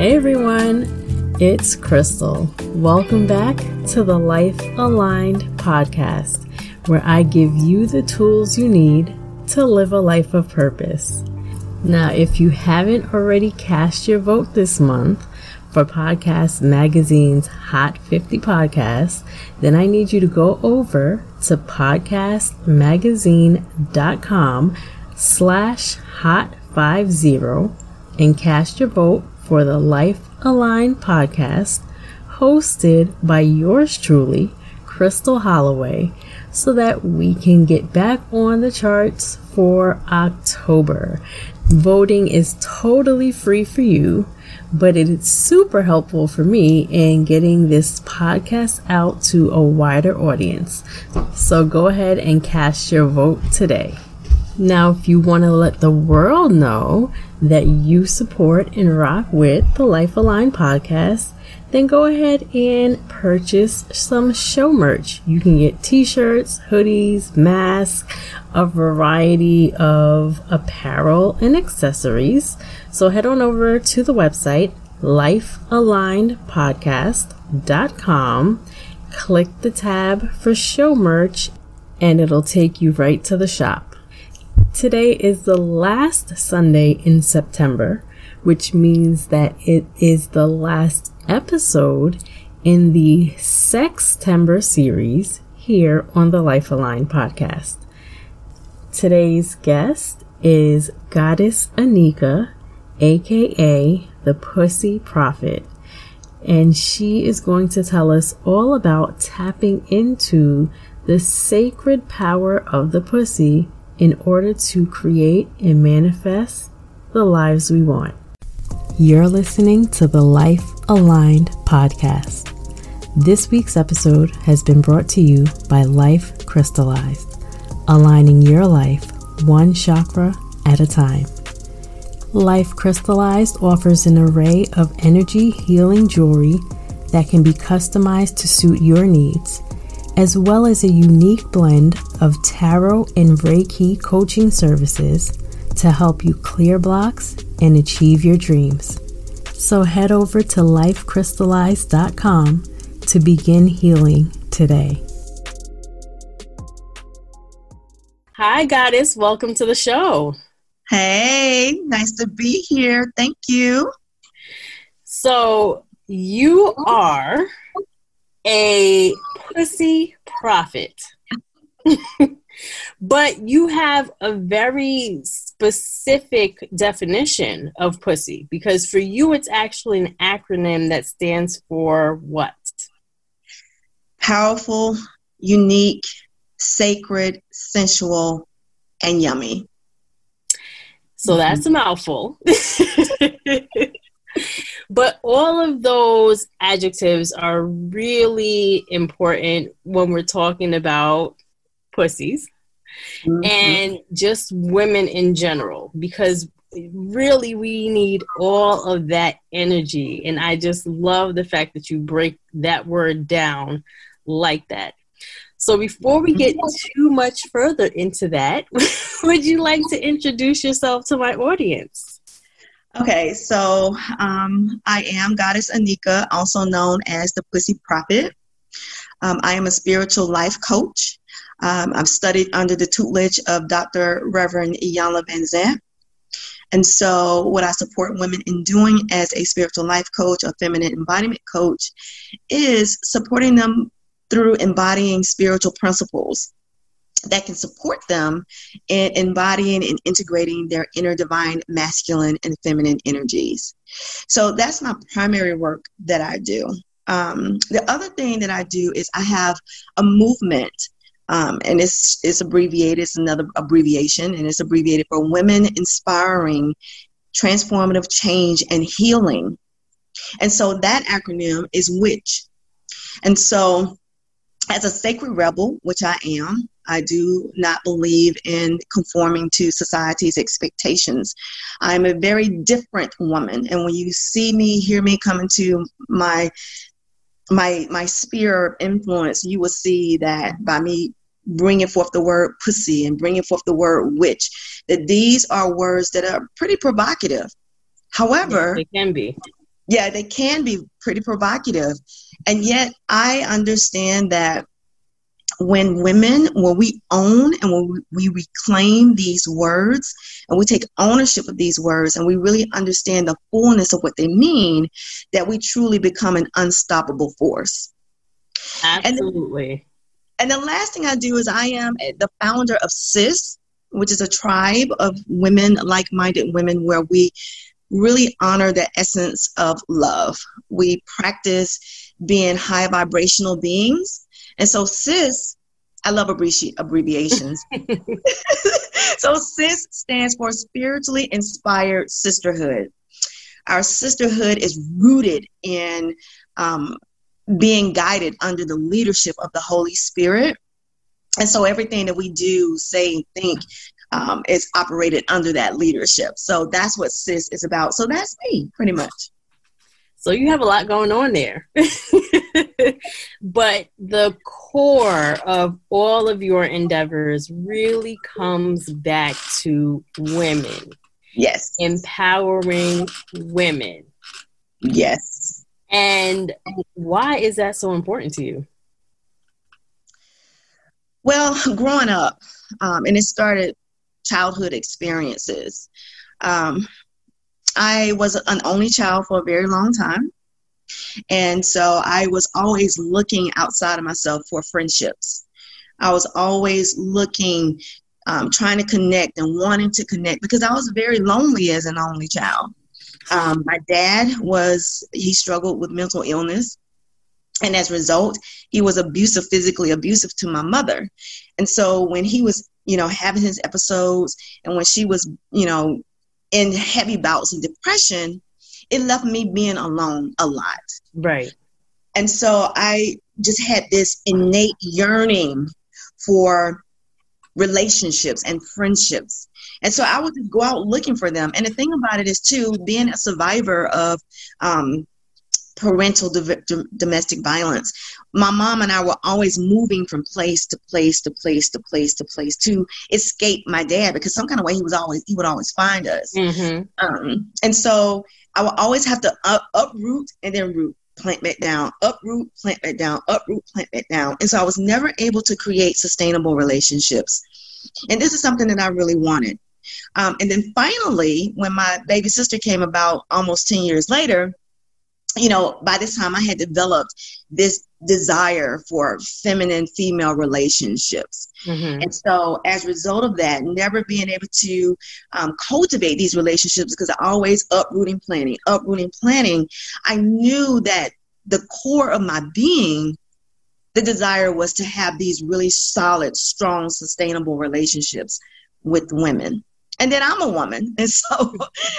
Hey everyone, it's Crystal. Welcome back to the Life Aligned podcast, where I give you the tools you need to live a life of purpose. Now, if you haven't already cast your vote this month for Podcast Magazine's Hot 50 Podcasts, then I need you to go over to podcastmagazine.com/hot50 and cast your vote for the Life Aligned podcast, hosted by yours truly, Crystal Holloway, so that we can get back on the charts for October. Voting is totally free for you, but it is super helpful for me in getting this podcast out to a wider audience. So go ahead and cast your vote today. Now, if you want to let the world know that you support and rock with the Life Aligned podcast, then go ahead and purchase some show merch. You can get t-shirts, hoodies, masks, a variety of apparel and accessories. So head on over to the website, lifealignedpodcast.com, click the tab for show merch, and it'll take you right to the shop. Today is the last Sunday in September, which means that it is the last episode in the Sextember series here on the Life Aligned podcast. Today's guest is Goddess Anika, aka the Pussy Prophet, and she is going to tell us all about tapping into the sacred power of the pussy in order to create and manifest the lives we want. You're listening to the Life Aligned podcast. This week's episode has been brought to you by Life Crystallized, aligning your life one chakra at a time. Life Crystallized offers an array of energy healing jewelry that can be customized to suit your needs, as well as a unique blend of tarot and Reiki coaching services to help you clear blocks and achieve your dreams. So head over to lifecrystallized.com to begin healing today. Hi, Goddess. Welcome to the show. Hey, nice to be here. Thank you. So you are a pussy prophet, but you have a very specific definition of pussy, because for you it's actually an acronym that stands for what? Powerful, unique, sacred, sensual, and yummy. So that's a mouthful. But all of those adjectives are really important when we're talking about pussies and just women in general, because really we need all of that energy. And I just love the fact that you break that word down like that. So before we get too much further into that, would you like to introduce yourself to my audience? Okay, so I am Goddess Anika, also known as the Pussy Prophet. I am a spiritual life coach. I've studied under the tutelage of Dr. Reverend Iyanla Vanzant. And so what I support women in doing as a spiritual life coach, a feminine embodiment coach, is supporting them through embodying spiritual principles that can support them in embodying and integrating their inner divine masculine and feminine energies. So that's my primary work that I do. The other thing that I do is I have a movement, and it's abbreviated. It's another abbreviation, and it's abbreviated for Women Inspiring Transformative Change and Healing. And so that acronym is WITCH. And so as a sacred rebel, which I am, I do not believe in conforming to society's expectations. I'm a very different woman. And when you see me, hear me come into my sphere of influence, you will see that by me bringing forth the word pussy and bringing forth the word witch, that these are words that are pretty provocative. However, they can be. Yeah, they can be pretty provocative. And yet I understand that when we own and when we reclaim these words and we take ownership of these words and we really understand the fullness of what they mean, that we truly become an unstoppable force. Absolutely. And the last thing I do is I am the founder of SIS, which is a tribe of women, like-minded women, where we really honor the essence of love. We practice being high vibrational beings. And so SIS, I love abbreviations. So SIS stands for Spiritually Inspired Sisterhood. Our sisterhood is rooted in being guided under the leadership of the Holy Spirit. And so everything that we do, say, think, is operated under that leadership. So that's what SIS is about. So that's me, pretty much. So you have a lot going on there. But the core of all of your endeavors really comes back to women. Yes. Empowering women. Yes. And why is that so important to you? Well, growing up, and it started childhood experiences. I was an only child for a very long time. And so I was always looking outside of myself for friendships. I was always looking, trying to connect and wanting to connect because I was very lonely as an only child. My dad he struggled with mental illness. And as a result, he was physically abusive to my mother. And so when he was, having his episodes and when she was, in heavy bouts of depression, it left me being alone a lot. Right. And so I just had this innate yearning for relationships and friendships. And so I would just go out looking for them. And the thing about it is, too, being a survivor of parental domestic violence, my mom and I were always moving from place to place to place to place to place to escape my dad, because some kind of way he would always find us. Mm-hmm. And so I would always have to uproot and then root, plant back down, uproot, plant back down, uproot, plant back down. And so I was never able to create sustainable relationships. And this is something that I really wanted. And then finally, when my baby sister came about almost 10 years later, by this time I had developed this desire for feminine female relationships. Mm-hmm. And so as a result of that, never being able to cultivate these relationships because I always uprooting, planning, I knew that the core of my being, the desire was to have these really solid, strong, sustainable relationships with women. And then I'm a woman. And so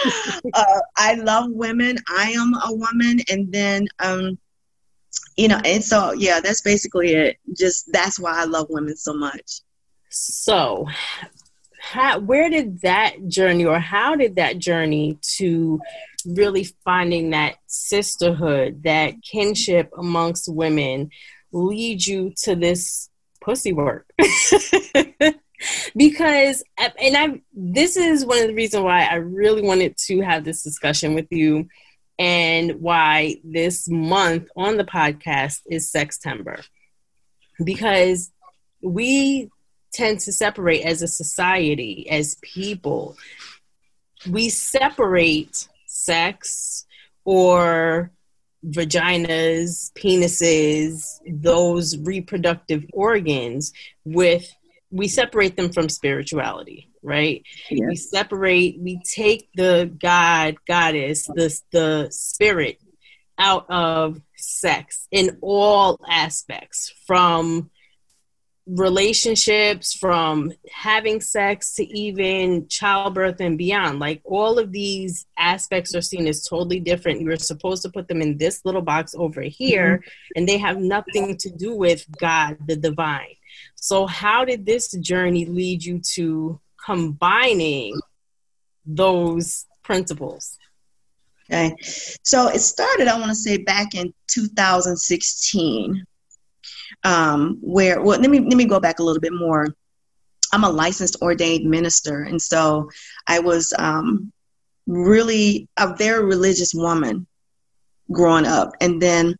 I love women. I am a woman. And then, and so, yeah, that's basically it. That's why I love women so much. So how did that journey to really finding that sisterhood, that kinship amongst women lead you to this pussy work? Because, this is one of the reasons why I really wanted to have this discussion with you, and why this month on the podcast is Sextember. Because we tend to separate as a society, as people. We separate sex or vaginas, penises, those reproductive organs we separate them from spirituality, right? Yes. We take the goddess, the spirit out of sex in all aspects, from relationships, from having sex to even childbirth and beyond. Like, all of these aspects are seen as totally different. You're supposed to put them in this little box over here, and they have nothing to do with God, the divine. So how did this journey lead you to combining those principles? Okay. So it started, I want to say, back in 2016, let me go back a little bit more. I'm a licensed ordained minister. And so I was really a very religious woman. growing up. And then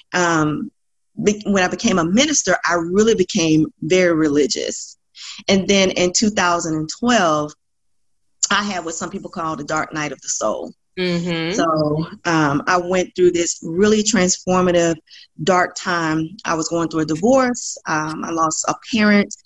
when I became a minister, I really became very religious. And then in 2012, I had what some people call the dark night of the soul. Mm-hmm. So I went through this really transformative, dark time. I was going through a divorce. I lost a parent.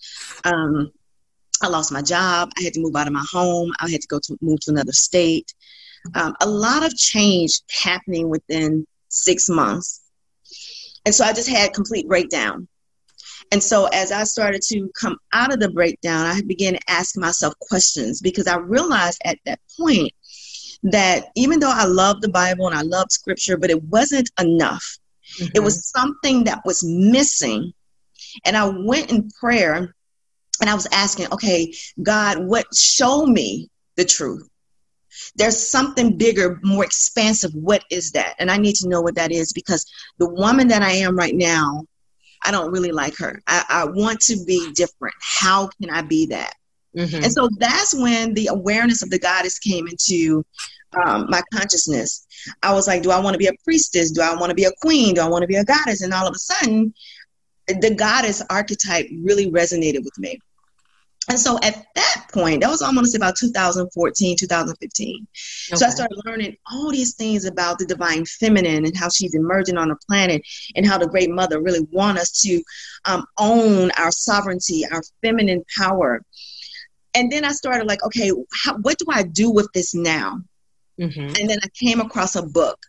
I lost my job. I had to move out of my home. I had to move to another state. A lot of change happening within 6 months. And so I just had complete breakdown. And so as I started to come out of the breakdown, I began to ask myself questions, because I realized at that point that even though I loved the Bible and I loved scripture, but it wasn't enough. Mm-hmm. It was something that was missing. And I went in prayer and I was asking, okay, God, show me the truth. There's something bigger, more expansive. What is that? And I need to know what that is, because the woman that I am right now, I don't really like her. I want to be different. How can I be that? Mm-hmm. And so that's when the awareness of the goddess came into my consciousness. I was like, do I want to be a priestess? Do I want to be a queen? Do I want to be a goddess? And all of a sudden, the goddess archetype really resonated with me. And so at that point, that was almost about 2014, 2015. Okay. So I started learning all these things about the divine feminine and how she's emerging on the planet, and how the Great Mother really wants us to own our sovereignty, our feminine power. And then I started like, okay, what do I do with this now? Mm-hmm. And then I came across a book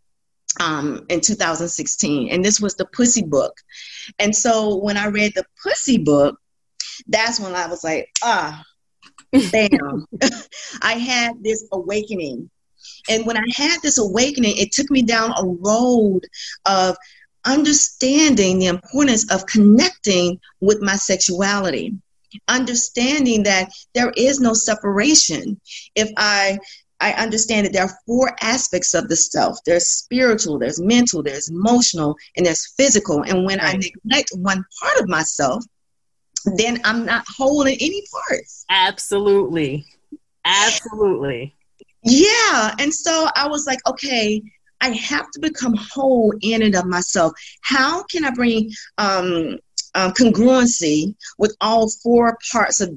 in 2016, and this was the Pussy book. And so when I read the Pussy book, that's when I was like, bam. I had this awakening. And when I had this awakening, it took me down a road of understanding the importance of connecting with my sexuality, understanding that there is no separation. If I understand that there are 4 aspects of the self. There's spiritual, there's mental, there's emotional, and there's physical. And when I neglect one part of myself, then I'm not whole in any parts. Absolutely. Absolutely. Yeah. And so I was like, okay, I have to become whole in and of myself. How can I bring congruency with all 4 parts of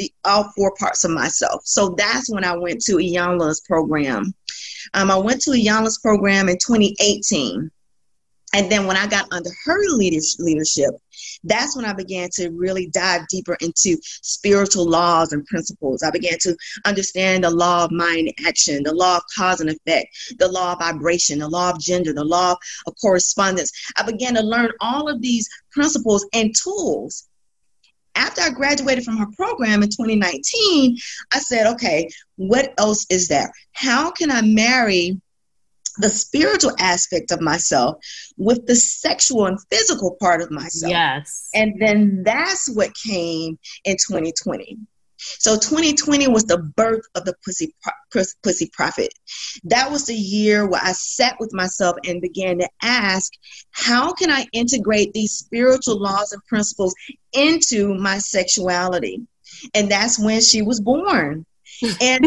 myself? So that's when I went to Iyanla's program. I went to Iyanla's program in 2018. And then when I got under her leadership, that's when I began to really dive deeper into spiritual laws and principles. I began to understand the law of mind action, the law of cause and effect, the law of vibration, the law of gender, the law of correspondence. I began to learn all of these principles and tools. After I graduated from her program in 2019, I said, okay, what else is there? How can I marry the spiritual aspect of myself with the sexual and physical part of myself? Yes. And then that's what came in 2020. So 2020 was the birth of the Pussy Prophet. That was the year where I sat with myself and began to ask, how can I integrate these spiritual laws and principles into my sexuality? And that's when she was born. And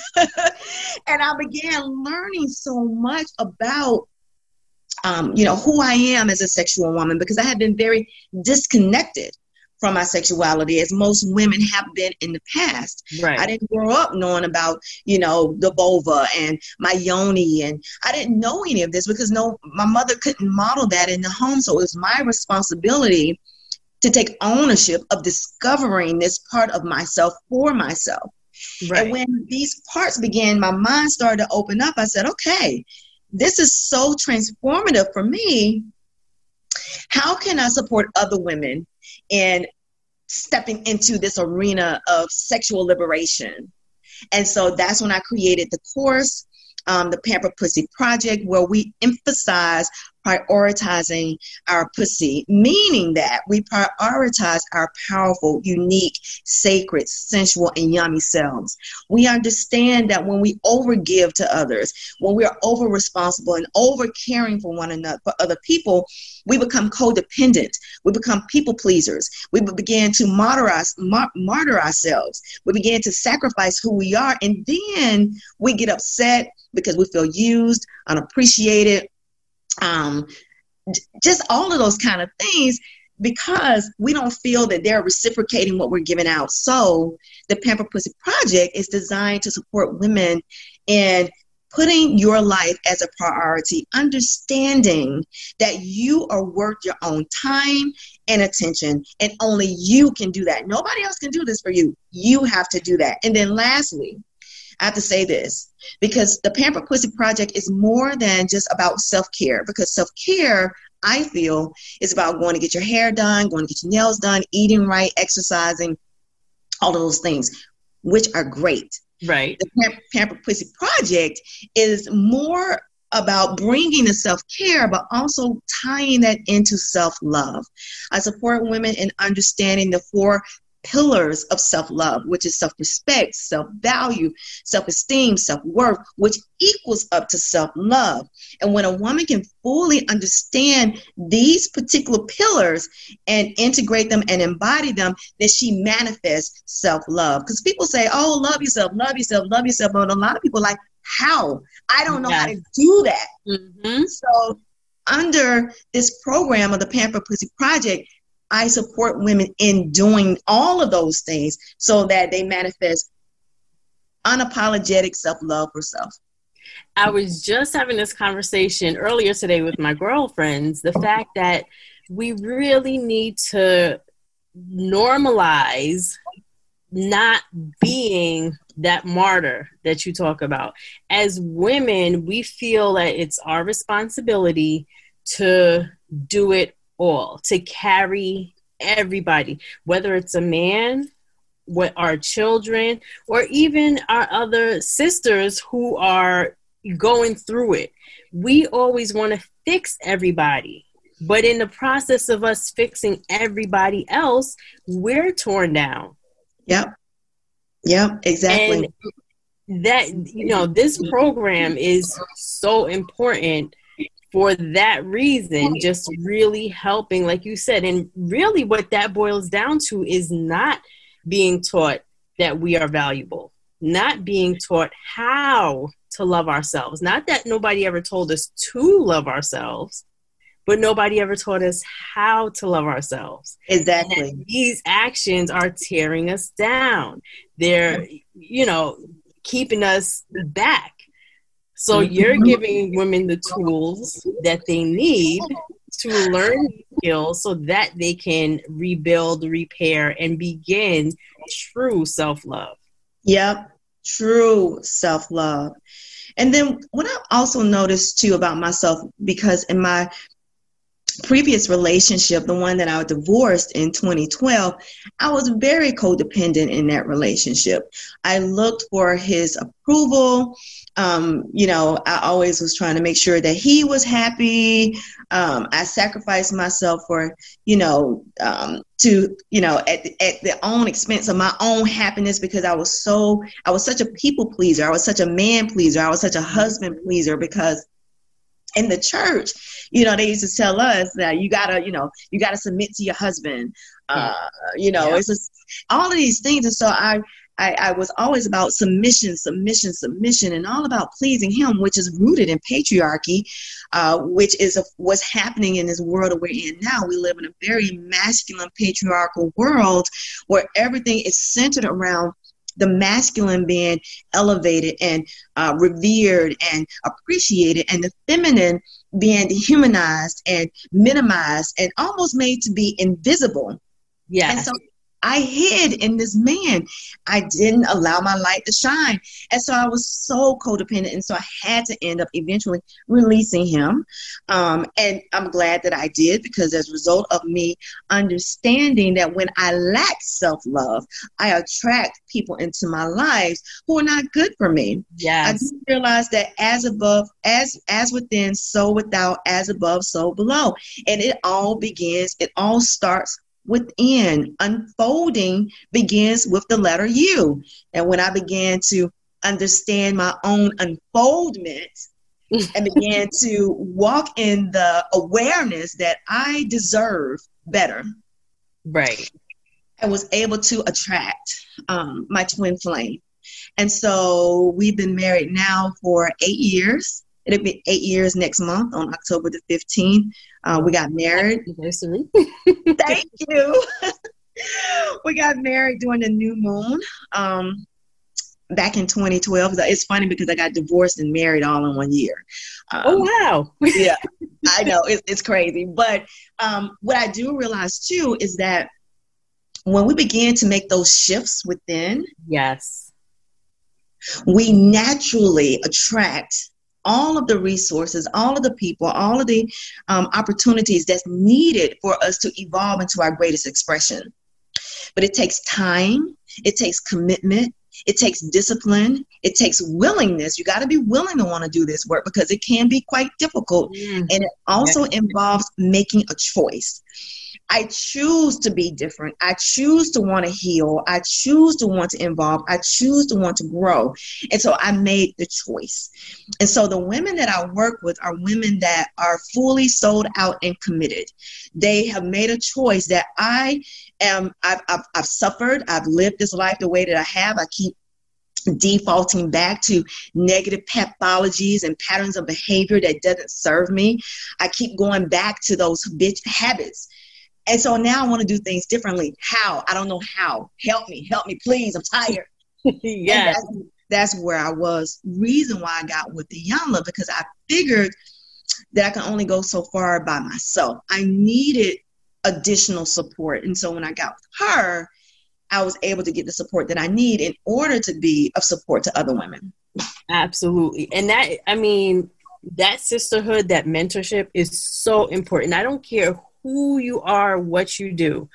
and I began learning so much about, who I am as a sexual woman, because I had been very disconnected from my sexuality, as most women have been in the past. Right. I didn't grow up knowing about, the vulva and my yoni, and I didn't know any of this because my mother couldn't model that in the home. So it was my responsibility to take ownership of discovering this part of myself for myself. Right. And when these parts began, my mind started to open up. I said, okay, this is so transformative for me. How can I support other women in stepping into this arena of sexual liberation? And so that's when I created the course, the Pamper Pussy Project, where we emphasize prioritizing our pussy, meaning that we prioritize our powerful, unique, sacred, sensual, and yummy selves. We understand that when we overgive to others, when we are over responsible and over caring for one another, for other people, we become codependent. We become people pleasers. We begin to martyr ourselves. We begin to sacrifice who we are, and then we get upset because we feel used, unappreciated, um, just all of those kind of things, because we don't feel that they're reciprocating what we're giving out. So the Pamper Pussy Project is designed to support women in putting your life as a priority, understanding that you are worth your own time and attention, and only you can do that. Nobody else can do this for you. You have to do that. And then lastly, I have to say this, because the Pamper Pussy Project is more than just about self-care, because self-care, I feel, is about going to get your hair done, going to get your nails done, eating right, exercising, all of those things, which are great. Right. The Pamper Pussy Project is more about bringing the self-care, but also tying that into self-love. I support women in understanding the 4 pillars of self-love, which is self-respect, self-value, self-esteem, self-worth, which equals up to self-love. And when a woman can fully understand these particular pillars and integrate them and embody them, then she manifests self-love. Because people say, oh, love yourself, love yourself, love yourself. But a lot of people are like, how? I don't know how to do that. Mm-hmm. So under this program of the Pamper Pussy Project, I support women in doing all of those things so that they manifest unapologetic self-love for self. I was just having this conversation earlier today with my girlfriends, the fact that we really need to normalize not being that martyr that you talk about. As women, we feel that it's our responsibility to do it all, to carry everybody, whether it's a man, with our children, or even our other sisters who are going through it. We always want to fix everybody, but in the process of us fixing everybody else, we're torn down. Yep, exactly. And that, this program is so important for that reason, just really helping, like you said. And really what that boils down to is not being taught that we are valuable, not being taught how to love ourselves. Not that nobody ever told us to love ourselves, but nobody ever taught us how to love ourselves. Exactly. And these actions are tearing us down. They're, keeping us back. So you're giving women the tools that they need to learn skills so that they can rebuild, repair, and begin true self-love. Yep, true self-love. And then what I've also noticed too about myself, because in my previous relationship, the one that I divorced in 2012, I was very codependent in that relationship. I looked for his approval. I always was trying to make sure that he was happy. I sacrificed myself for, at the own expense of my own happiness, because I was such a people pleaser. I was such a man pleaser. I was such a husband pleaser, because in the church, they used to tell us that you gotta submit to your husband. It's just all of these things. And so I was always about submission, and all about pleasing him, which is rooted in patriarchy, which is what's happening in this world that we're in now. We live in a very masculine, patriarchal world where everything is centered around the masculine being elevated and revered and appreciated, and the feminine being dehumanized and minimized and almost made to be invisible. Yeah. And so I hid in this man. I didn't allow my light to shine. And so I was so codependent. And so I had to end up eventually releasing him. And I'm glad that I did, because as a result of me understanding that when I lack self-love, I attract people into my life who are not good for me. Yes. I just realized that as above, as within, so without, as above, so below. And it all starts within. Unfolding begins with the letter U. And when I began to understand my own unfoldment and began to walk in the awareness that I deserve better, right, I was able to attract my twin flame. And so we've been married now for 8 years. It'll be 8 years next month on October the 15th. We got married. Anniversary. Thank you. We got married during the new moon back in 2012. It's funny because I got divorced and married all in 1 year. Oh, wow. Yeah, I know. It's crazy. But what I do realize, too, is that when we begin to make those shifts within, yes, we naturally attract all of the resources, all of the people, all of the opportunities that's needed for us to evolve into our greatest expression. But it takes time, it takes commitment, it takes discipline, it takes willingness. You got to be willing to want to do this work because it can be quite difficult. And it also involves making a choice. I choose to be different. I choose to want to heal. I choose to want to evolve. I choose to want to grow. And so I made the choice. And so the women that I work with are women that are fully sold out and committed. They have made a choice that I've suffered. I've lived this life the way that I have. I keep defaulting back to negative pathologies and patterns of behavior that doesn't serve me. I keep going back to those habits. And so now I want to do things differently. How? I don't know how. Help me, please. I'm tired. Yeah. That's where I was. Reason why I got with Iyanla, because I figured that I can only go so far by myself. I needed additional support. And so when I got with her, I was able to get the support that I need in order to be of support to other women. Absolutely. And that sisterhood, that mentorship is so important. I don't care who you are, what you do.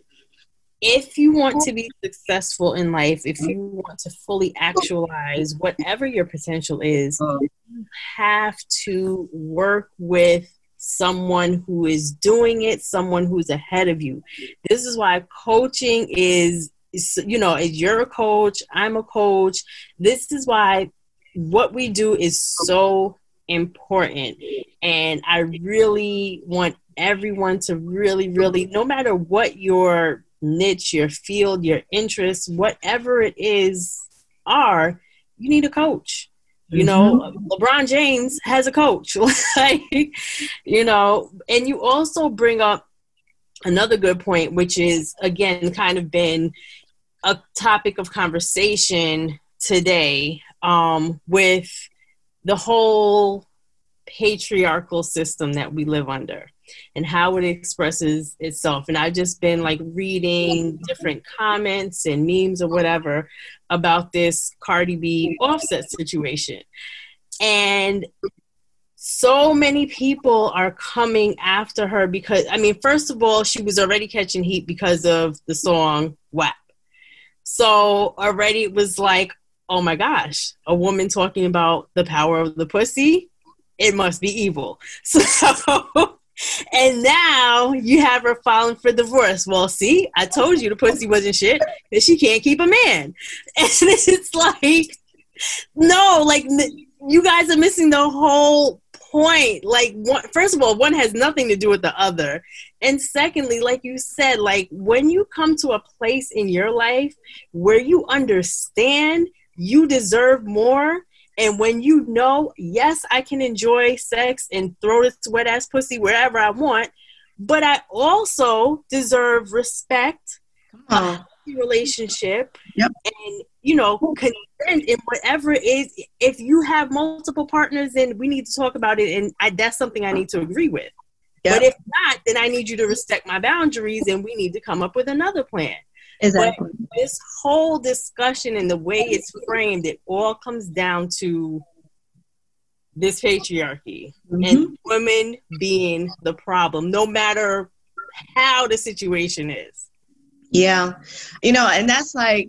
If you want to be successful in life, if you want to fully actualize whatever your potential is, you have to work with someone who is doing it, someone who's ahead of you. This is why coaching is you're a coach, I'm a coach. This is why what we do is so important. And I really want everyone to really, no matter what your niche, your field, your interests, whatever it is you need a coach. You know, LeBron James has a coach. And you also bring up another good point, which is, again, kind of been a topic of conversation today with the whole patriarchal system that we live under and how it expresses itself. And I've just been reading different comments and memes or whatever about this Cardi B Offset situation. And so many people are coming after her because, first of all, she was already catching heat because of the song WAP. So already it was like, oh my gosh, a woman talking about the power of the pussy, it must be evil. So, and now you have her filing for divorce. Well, see, I told you the pussy wasn't shit, that she can't keep a man. And it's like, no, you guys are missing the whole point. First of all, one has nothing to do with the other. And secondly, like you said, when you come to a place in your life where you understand you deserve more, and when you know, yes, I can enjoy sex and throw this wet ass pussy wherever I want, but I also deserve respect, a healthy relationship, and consent in whatever it is. If you have multiple partners, then we need to talk about it, and that's something I need to agree with. Yep. But if not, then I need you to respect my boundaries, and we need to come up with another plan. Exactly. But this whole discussion and the way it's framed, it all comes down to this patriarchy and women being the problem, no matter how the situation is. Yeah. And that's I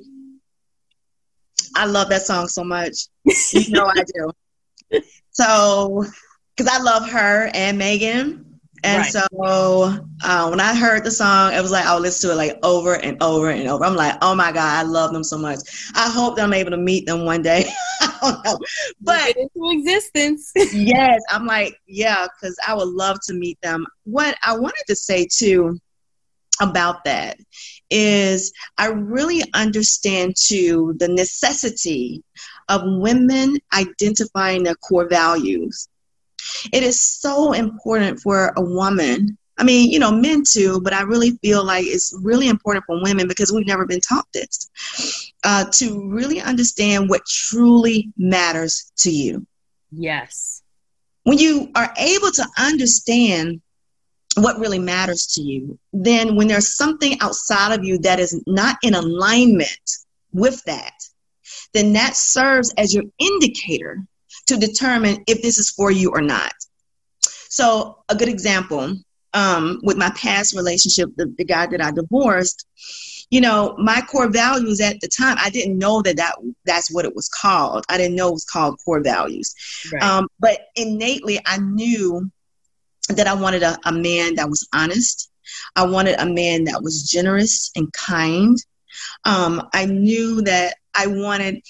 love that song so much. I do. So, because I love her and Megan. And so when I heard the song, it was I would listen to it over and over and over. I'm like, oh my God, I love them so much. I hope that I'm able to meet them one day. I don't know. But into existence. Yes, I'm because I would love to meet them. What I wanted to say too about that is I really understand too the necessity of women identifying their core values It is so important for a woman. I mean, you know, men too, but I really feel like it's really important for women because we've never been taught this, to really understand what truly matters to you. Yes. When you are able to understand what really matters to you, then when there's something outside of you that is not in alignment with that, then that serves as your indicator to determine if this is for you or not. So a good example, with my past relationship, the guy that I divorced, you know, my core values at the time, I didn't know that's what it was called. I didn't know it was called core values. Right. But innately, I knew that I wanted a man that was honest. I wanted a man that was generous and kind. I knew that I wanted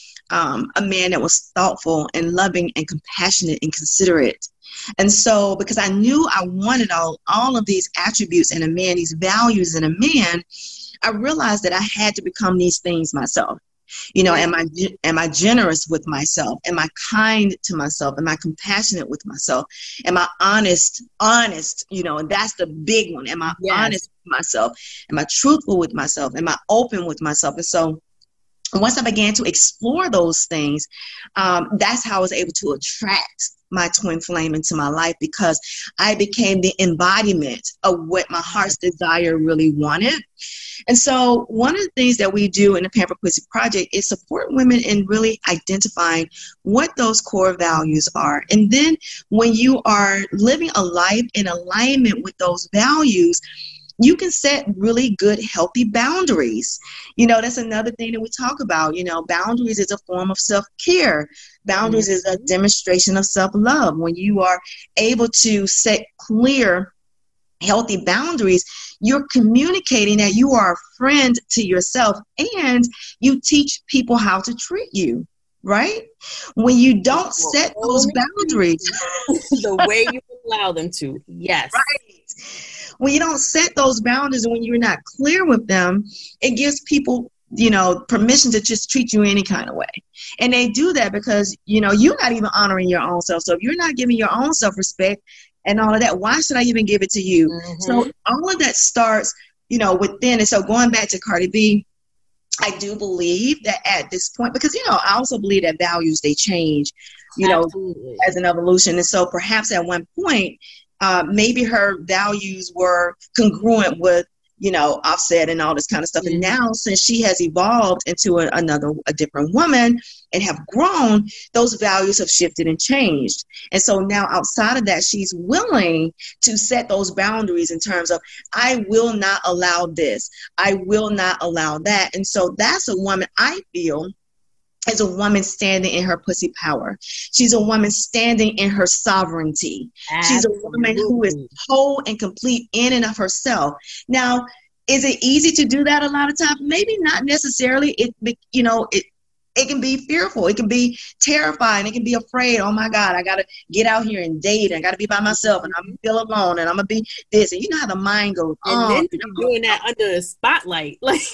a man that was thoughtful and loving and compassionate and considerate. And so because I knew I wanted all of these attributes in a man, these values in a man, I realized that I had to become these things myself. You know, am I generous with myself? Am I kind to myself? Am I compassionate with myself? Am I honest? You know, and that's the big one. Am I honest with myself? Am I truthful with myself? Am I open with myself? And so once I began to explore those things, that's how I was able to attract my twin flame into my life, because I became the embodiment of what my heart's desire really wanted. And so one of the things that we do in the Pampered Pussy Project is support women in really identifying what those core values are. And then when you are living a life in alignment with those values, you can set really good, healthy boundaries. You know, that's another thing that we talk about. You know, boundaries is a form of self-care. Boundaries is a demonstration of self-love. When you are able to set clear, healthy boundaries, you're communicating that you are a friend to yourself, and you teach people how to treat you, right? When you don't set those boundaries. The way you allow them to. Yes. Right. When you don't set those boundaries and when you're not clear with them, it gives people, you know, permission to just treat you any kind of way. And they do that because, you know, you're not even honoring your own self. So if you're not giving your own self-respect and all of that, why should I even give it to you? Mm-hmm. So all of that starts, you know, within. And so going back to Cardi B, I do believe that at this point, because, you know, I also believe that values, they change, you Absolutely. Know, as an evolution. And so perhaps at one point, maybe her values were congruent with, you know, Offset and all this kind of stuff. Mm-hmm. And now, since she has evolved into a different woman and have grown, those values have shifted and changed. And so now outside of that, she's willing to set those boundaries in terms of, I will not allow this. I will not allow that. And so that's a woman, I feel, is a woman standing in her pussy power. She's a woman standing in her sovereignty. Absolutely. She's a woman who is whole and complete in and of herself. Now, is it easy to do that a lot of times? Maybe not necessarily. It can be fearful. It can be terrifying. It can be afraid. Oh my God, I got to get out here and date. I got to be by myself and I'm going to feel alone and I'm going to be this. And you know how the mind goes. And then you're doing that under the spotlight. Like,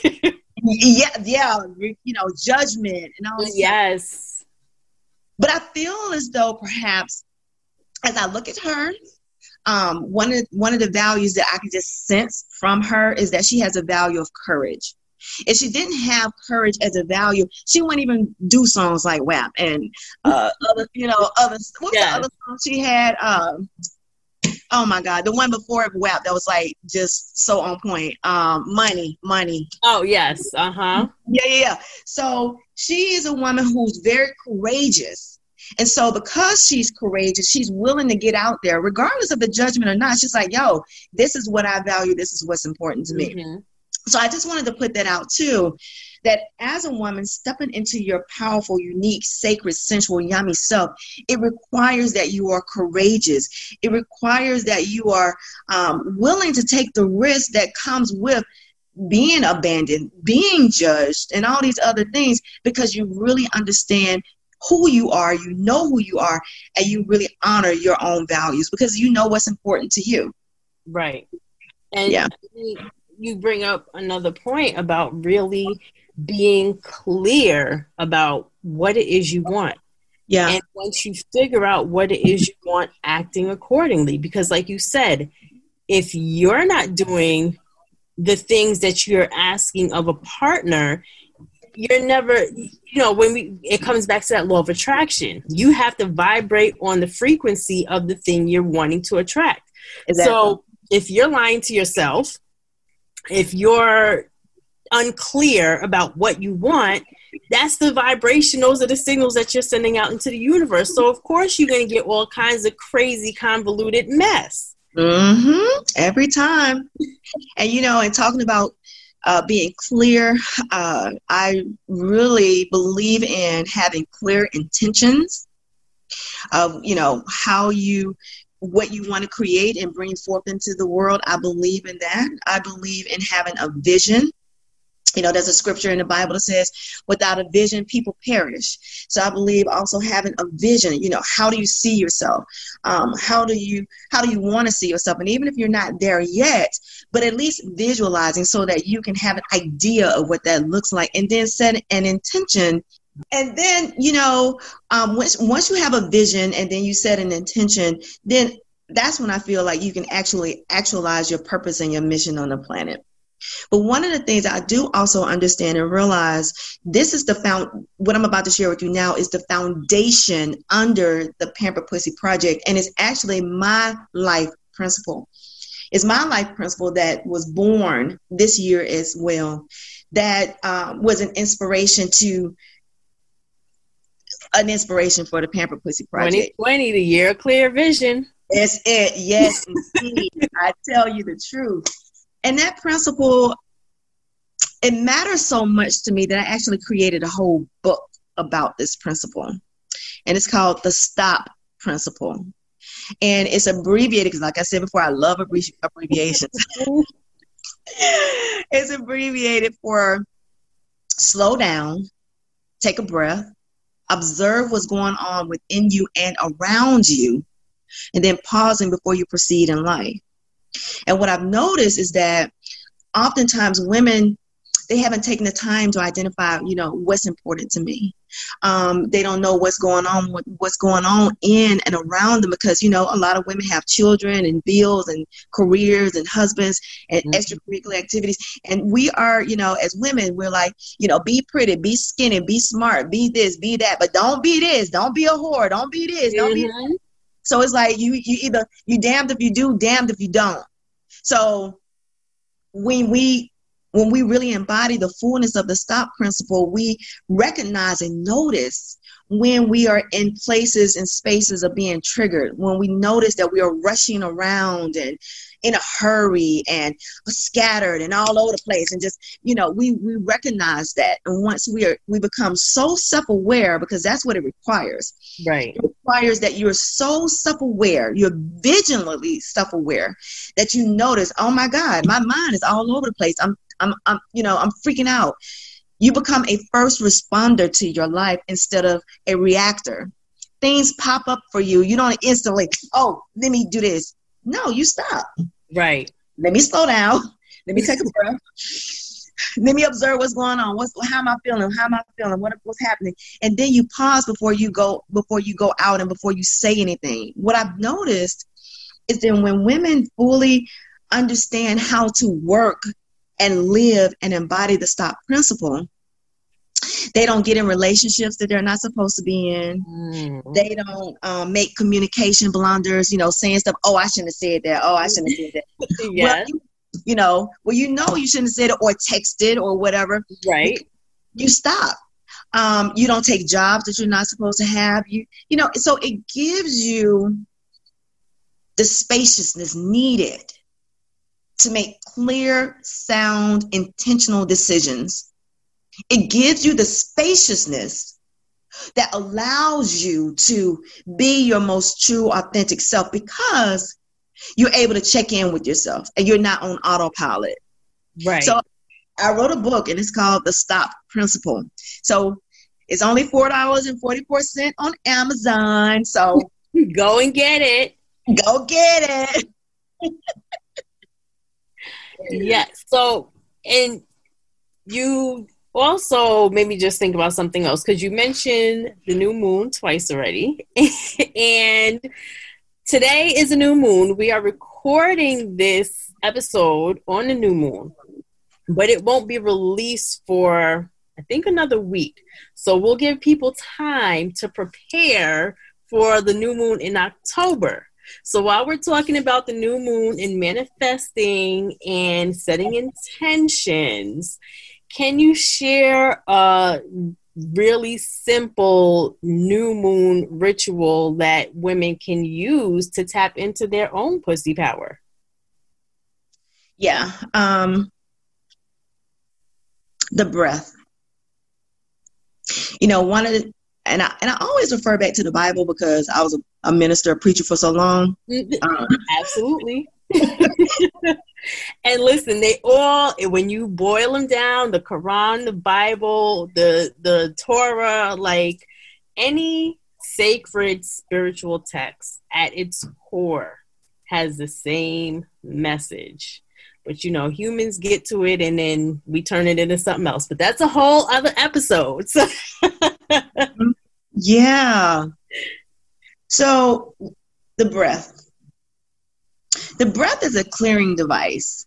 yeah, you know, judgment and all that. Yes. But I feel as though perhaps as I look at her, one of the values that I can just sense from her is that she has a value of courage. If she didn't have courage as a value, she wouldn't even do songs like WAP and other. What was the other song she had? Oh my God, the one before WAP that was like just so on point. Money. Oh yes, Yeah. So she is a woman who's very courageous, and so because she's courageous, she's willing to get out there, regardless of the judgment or not. She's like, "Yo, this is what I value. This is what's important to me." Mm-hmm. So I just wanted to put that out too, that as a woman stepping into your powerful, unique, sacred, sensual, yummy self, it requires that you are courageous. It requires that you are willing to take the risk that comes with being abandoned, being judged, and all these other things, because you really understand who you are, you know who you are, and you really honor your own values because you know what's important to you. Right. And yeah. You bring up another point about really being clear about what it is you want. Yeah. And once you figure out what it is you want, acting accordingly. Because like you said, if you're not doing the things that you're asking of a partner, you're never, it comes back to that law of attraction. You have to vibrate on the frequency of the thing you're wanting to attract. Exactly. So if you're lying to yourself, if you're unclear about what you want, that's the vibration. Those are the signals that you're sending out into the universe. So of course you're going to get all kinds of crazy, convoluted mess. Mm-hmm. Every time. And, and talking about being clear, I really believe in having clear intentions of, what you want to create and bring forth into the world. I believe in that. I believe in having a vision. There's a scripture in the Bible that says, without a vision, people perish. So I believe also having a vision, how do you see yourself? How do you want to see yourself? And even if you're not there yet, but at least visualizing so that you can have an idea of what that looks like, and then set an intention. And then, once you have a vision and then you set an intention, then that's when I feel like you can actually actualize your purpose and your mission on the planet. But one of the things I do also understand and realize, this is what I'm about to share with you now is the foundation under the Pampered Pussy Project. And it's actually my life principle. It's my life principle that was born this year as well. That was an inspiration for the Pampered Pussy Project. 2020, the year of clear vision. That's it. Yes, indeed. I tell you the truth. And that principle, it matters so much to me that I actually created a whole book about this principle. And it's called the STOP Principle. And it's abbreviated because, like I said before, I love abbreviations. It's abbreviated for slow down, take a breath, observe what's going on within you and around you, and then pausing before you proceed in life. And what I've noticed is that oftentimes women, they haven't taken the time to identify, what's important to me. They don't know what's going on in and around them because, a lot of women have children and bills and careers and husbands and extracurricular activities. And we are, as women, we're like, be pretty, be skinny, be smart, be this, be that, but don't be this, don't be a whore, don't be this, don't be that. So it's like you damned if you do, damned if you don't. So when we really embody the fullness of the STOP principle, we recognize and notice when we are in places and spaces of being triggered, when we notice that we are rushing around and in a hurry and scattered and all over the place, and just, we recognize that. And once we become so self-aware, because that's what it requires. Right. It requires that you're so self-aware, you're vigilantly self-aware, that you notice, oh my God, my mind is all over the place. I'm freaking out. You become a first responder to your life instead of a reactor. Things pop up for you. You don't instantly, oh, let me do this. No, you stop. Right. Let me slow down. Let me take a breath. Let me observe what's going on. How am I feeling? How am I feeling? What's happening? And then you pause before you go out and before you say anything. What I've noticed is that when women fully understand how to work and live and embody the STOP principle, they don't get in relationships that they're not supposed to be in. They don't make communication blunders, saying stuff, oh, I shouldn't have said that. Oh, I shouldn't have said that. Yes. Well, you shouldn't have said it or texted or whatever. Right. You stop. You don't take jobs that you're not supposed to have. So it gives you the spaciousness needed to make clear, sound, intentional decisions. It gives you the spaciousness that allows you to be your most true, authentic self, because you're able to check in with yourself and you're not on autopilot. Right. So I wrote a book and it's called The STOP Principle. So it's only $4.44 on Amazon. So go and get it. Go get it. Yes. So, and you also maybe just think about something else, because you mentioned the new moon twice already. And today is a new moon. We are recording this episode on the new moon, but it won't be released for, I think, another week. So we'll give people time to prepare for the new moon in October. So while we're talking about the new moon and manifesting and setting intentions, can you share a really simple new moon ritual that women can use to tap into their own pussy power? Yeah. The breath. One of the, and I always refer back to the Bible because I was a minister, a preacher for so long. Absolutely. And listen, they all, when you boil them down, the Quran, the Bible, the Torah, like any sacred spiritual text at its core has the same message. But, humans get to it and then we turn it into something else. But that's a whole other episode. Yeah. So the breath. The breath is a clearing device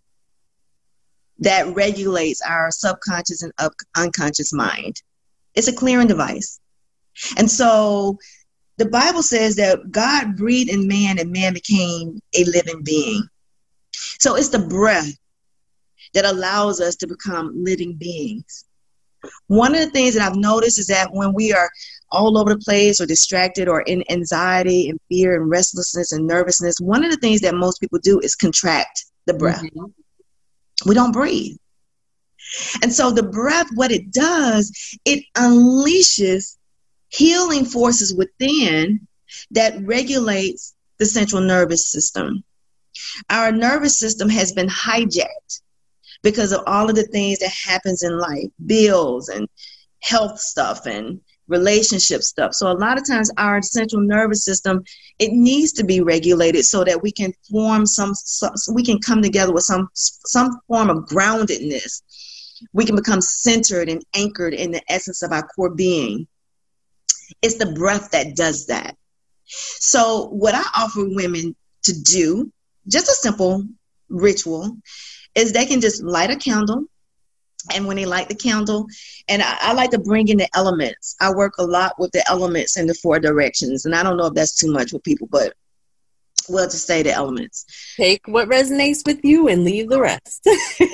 that regulates our subconscious and unconscious mind. It's a clearing device. And so the Bible says that God breathed in man and man became a living being. So it's the breath that allows us to become living beings. One of the things that I've noticed is that when we are all over the place or distracted or in anxiety and fear and restlessness and nervousness, one of the things that most people do is contract the breath. Mm-hmm. We don't breathe. And so the breath, what it does, it unleashes healing forces within that regulates the central nervous system. Our nervous system has been hijacked because of all of the things that happens in life, bills and health stuff and relationship stuff. So a lot of times our central nervous system, it needs to be regulated so that we can form we can come together with some form of groundedness. We can become centered and anchored in the essence of our core being. It's the breath that does that. So what I offer women to do, just a simple ritual, is they can just light a candle. And when they light the candle, and I like to bring in the elements. I work a lot with the elements in the 4 directions. And I don't know if that's too much with people, but we'll just say the elements. Take what resonates with you and leave the rest.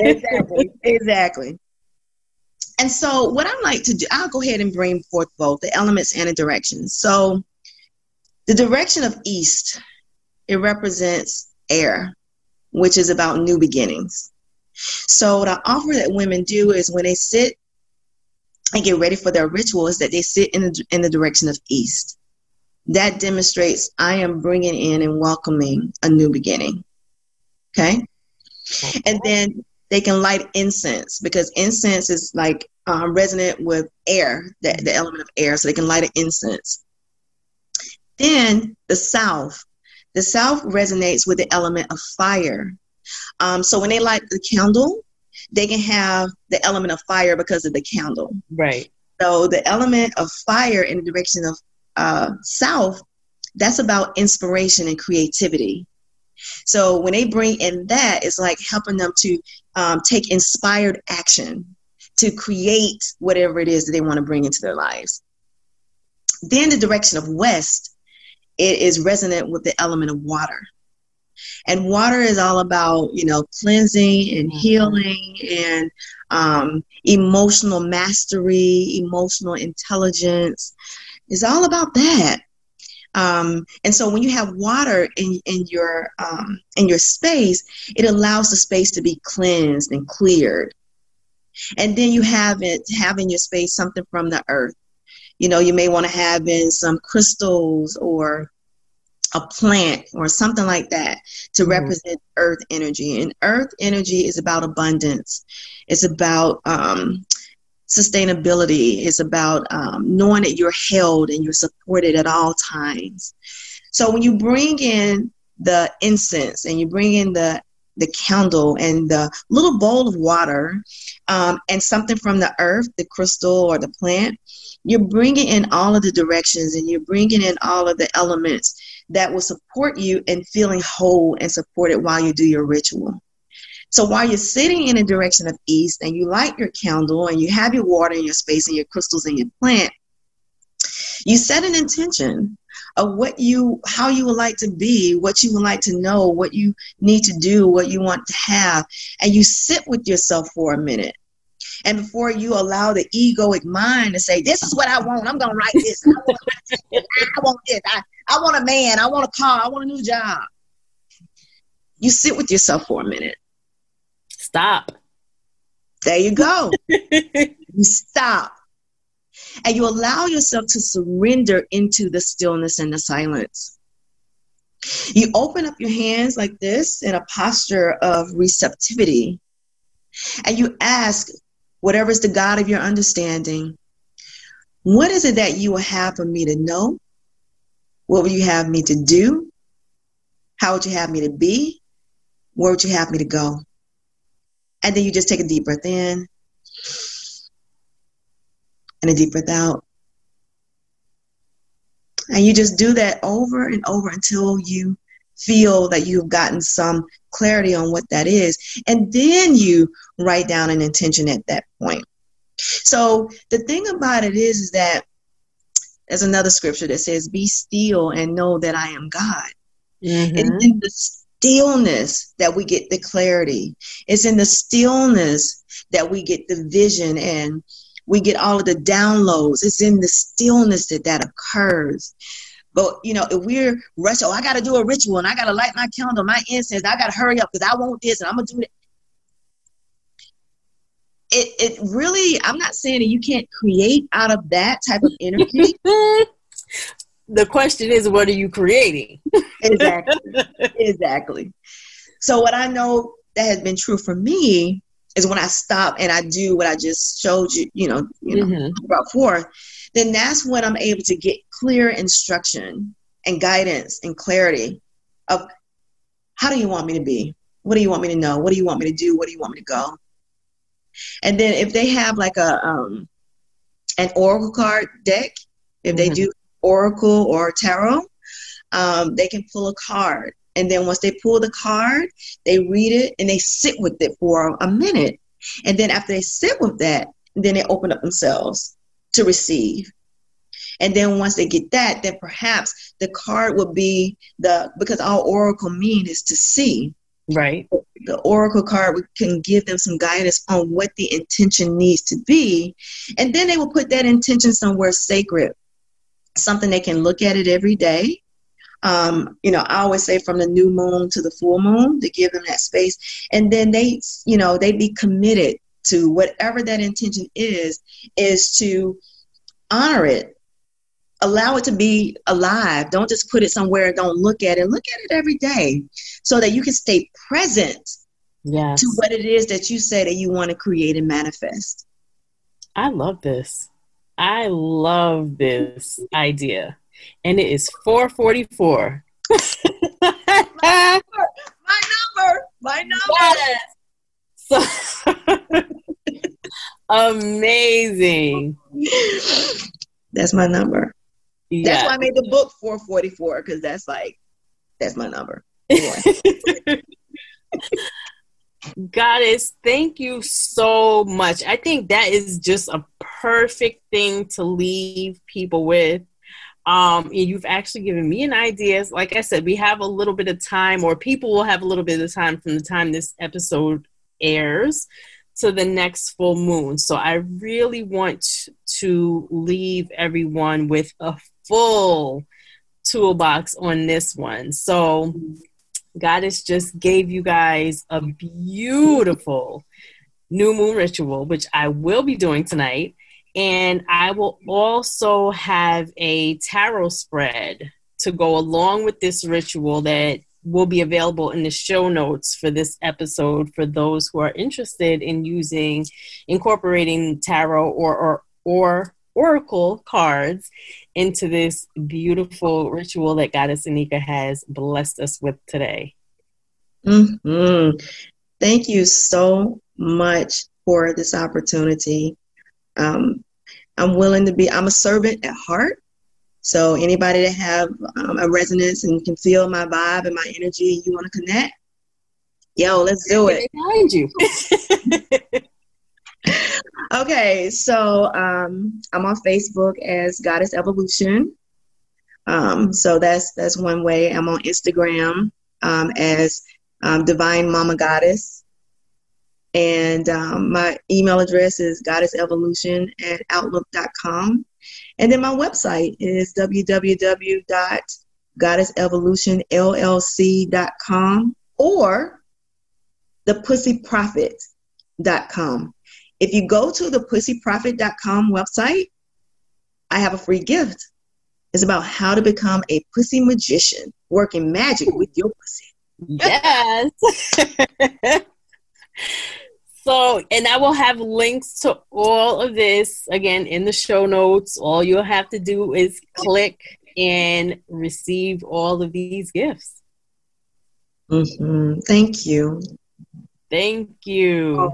Exactly. And so what I like to do, I'll go ahead and bring forth both the elements and the directions. So the direction of east, it represents air, which is about new beginnings. So what I offer that women do is when they sit and get ready for their ritual is that they sit in the direction of east. That demonstrates I am bringing in and welcoming a new beginning. Okay? And then they can light incense because incense is like resonant with air, the element of air. So they can light an incense. Then the south resonates with the element of fire. So when they light the candle, they can have the element of fire because of the candle. Right. So the element of fire in the direction of south, that's about inspiration and creativity. So when they bring in that, it's like helping them to take inspired action to create whatever it is that they want to bring into their lives. Then the direction of west, it is resonant with the element of water. And water is all about, cleansing and healing and emotional mastery, emotional intelligence. It's all about that. And so when you have water in your space, it allows the space to be cleansed and cleared. And then you have in your space something from the earth. You may want to have in some crystals or a plant or something like that to represent earth energy. And earth energy is about abundance. It's about sustainability. It's about knowing that you're held and you're supported at all times. So when you bring in the incense and you bring in the the candle and the little bowl of water, and something from the earth, the crystal or the plant, you're bringing in all of the directions and you're bringing in all of the elements that will support you in feeling whole and supported while you do your ritual. So while you're sitting in the direction of east and you light your candle and you have your water in your space and your crystals in your plant, you set an intention of how you would like to be, what you would like to know, what you need to do, what you want to have, and you sit with yourself for a minute. And before you allow the egoic mind to say, this is what I want, I'm going to write this, I want this, I want a man, I want a car, I want a new job. You sit with yourself for a minute. Stop. There you go. You stop. And you allow yourself to surrender into the stillness and the silence. You open up your hands like this in a posture of receptivity. And you ask, whatever is the God of your understanding, what is it that you will have for me to know? What will you have me to do? How would you have me to be? Where would you have me to go? And then you just take a deep breath in and a deep breath out. And you just do that over and over until you feel that you've gotten some clarity on what that is. And then you write down an intention at that point. So the thing about it is that there's another scripture that says, be still and know that I am God. Mm-hmm. It's in the stillness that we get the clarity. It's in the stillness that we get the vision and we get all of the downloads. It's in the stillness that occurs. But, if we're rushing, I got to do a ritual and I got to light my candle, my incense, I got to hurry up because I want this and I'm going to do that. It really, I'm not saying that you can't create out of that type of energy. The question is, what are you creating? Exactly. So what I know that has been true for me is when I stop and I do what I just showed you, brought forth, then that's when I'm able to get clear instruction and guidance and clarity of how do you want me to be? What do you want me to know? What do you want me to do? Where do you want me to go? And then if they have like an oracle card deck, if they do oracle or tarot, they can pull a card. And then once they pull the card, they read it and they sit with it for a minute. And then after they sit with that, then they open up themselves to receive. And then once they get that, then perhaps the card would be because all oracle mean is to see. Right. The oracle card can give them some guidance on what the intention needs to be. And then they will put that intention somewhere sacred, something they can look at it every day. I always say from the new moon to the full moon to give them that space. And then they be committed to whatever that intention is to honor it. Allow it to be alive. Don't just put it somewhere and don't look at it. Look at it every day so that you can stay present to what it is that you say that you want to create and manifest. I love this. I love this idea. And it is 4:44. My number. Yes. So amazing. That's my number. Yeah. That's why I made the book 444, because that's my number. Anyway. Goddess, thank you so much. I think that is just a perfect thing to leave people with. And you've actually given me an idea. Like I said, we have a little bit of time, or people will have a little bit of time from the time this episode airs to the next full moon. So I really want to leave everyone with a full toolbox on this one. So Goddess just gave you guys a beautiful new moon ritual, which I will be doing tonight. And I will also have a tarot spread to go along with this ritual that will be available in the show notes for this episode for those who are interested in incorporating tarot or oracle cards into this beautiful ritual that Goddess Anika has blessed us with today. Mm-hmm. Thank you so much for this opportunity. I'm a servant at heart. So anybody that have a resonance and can feel my vibe and my energy, you want to connect, yo, let's do it. Behind you. Okay, so I'm on Facebook as Goddess Evolution. So that's one way. I'm on Instagram as Divine Mama Goddess. And my email address is goddessevolution@outlook.com. And then my website is www.goddessevolutionllc.com or thepussyprophet.com. If you go to the pussyprophet.com website, I have a free gift. It's about how to become a pussy magician, working magic with your pussy. Yes. So, and I will have links to all of this again in the show notes. All you'll have to do is click and receive all of these gifts. Mm-hmm. Thank you. Thank you.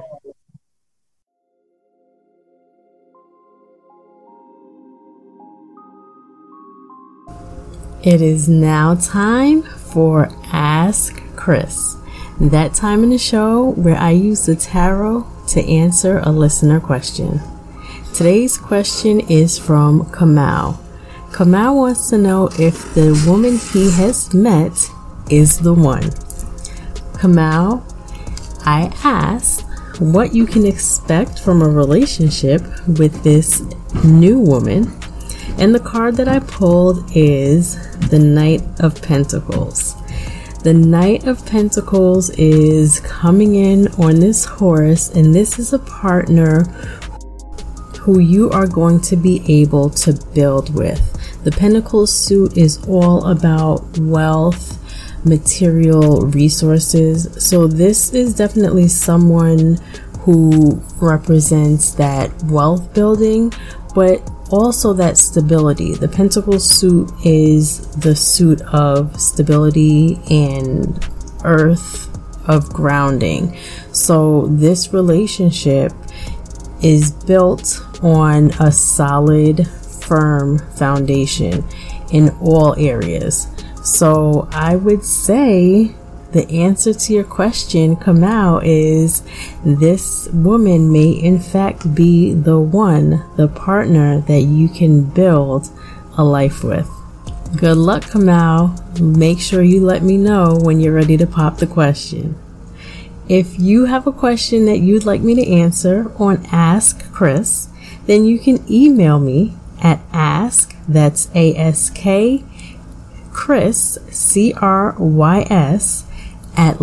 It is now time for Ask Chris. That time in the show where I use the tarot to answer a listener question. Today's question is from Kamal. Kamal wants to know if the woman he has met is the one. Kamal, I asked what you can expect from a relationship with this new woman, and the card that I pulled is the Knight of Pentacles. The Knight of Pentacles is coming in on this horse, and this is a partner who you are going to be able to build with. The Pentacles suit is all about wealth, material resources. So this is definitely someone who represents that wealth building, but also that stability. The Pentacles suit is the suit of stability and earth, of grounding. So this relationship is built on a solid, firm foundation in all areas. So I would say the answer to your question, Kamal, is this woman may in fact be the one, the partner that you can build a life with. Good luck, Kamal. Make sure you let me know when you're ready to pop the question. If you have a question that you'd like me to answer on Ask Chris, then you can email me at ask, that's A-S-K, Chris, C-R-Y-S, at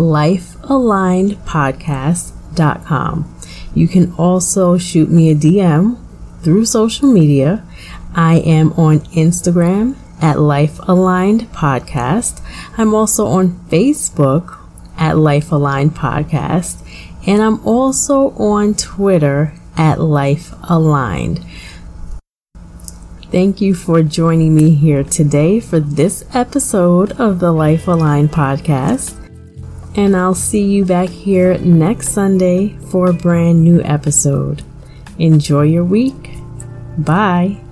lifealignedpodcast.com. You can also shoot me a DM through social media. I am on Instagram at Life Aligned Podcast. I'm also on Facebook at Life Aligned Podcast. And I'm also on Twitter at Life Aligned. Thank you for joining me here today for this episode of the Life Aligned Podcast. And I'll see you back here next Sunday for a brand new episode. Enjoy your week. Bye.